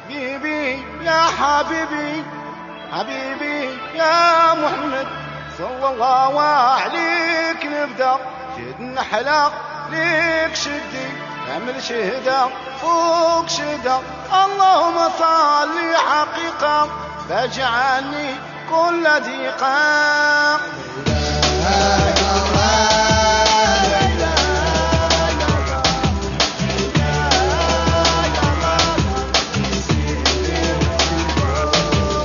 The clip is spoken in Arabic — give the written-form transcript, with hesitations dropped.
حبيبي يا حبيبي حبيبي يا محمد صلى الله عليك نبدا شد نحلق ليك شدي اعمل شهدة فوق شهدة اللهم صل حقيقة فاجعلني كل ضيقة.